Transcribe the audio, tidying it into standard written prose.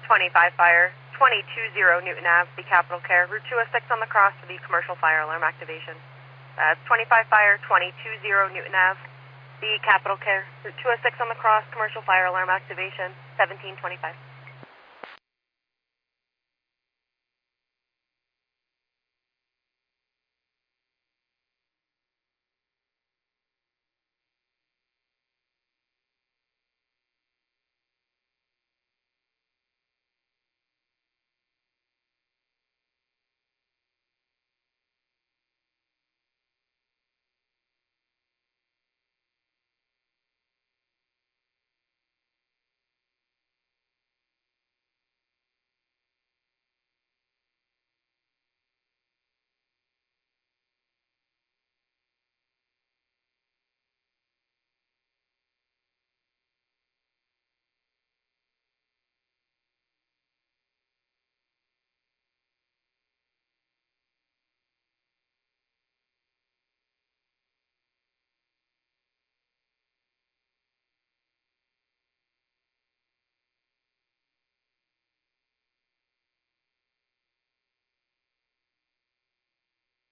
25 Fire, 220 Newton Ave, the Capital Care, Route 206 on the cross for the commercial fire alarm activation. That's 25 Fire, 220 Newton Ave, the Capital Care, Route 206 on the cross, commercial fire alarm activation, 1725.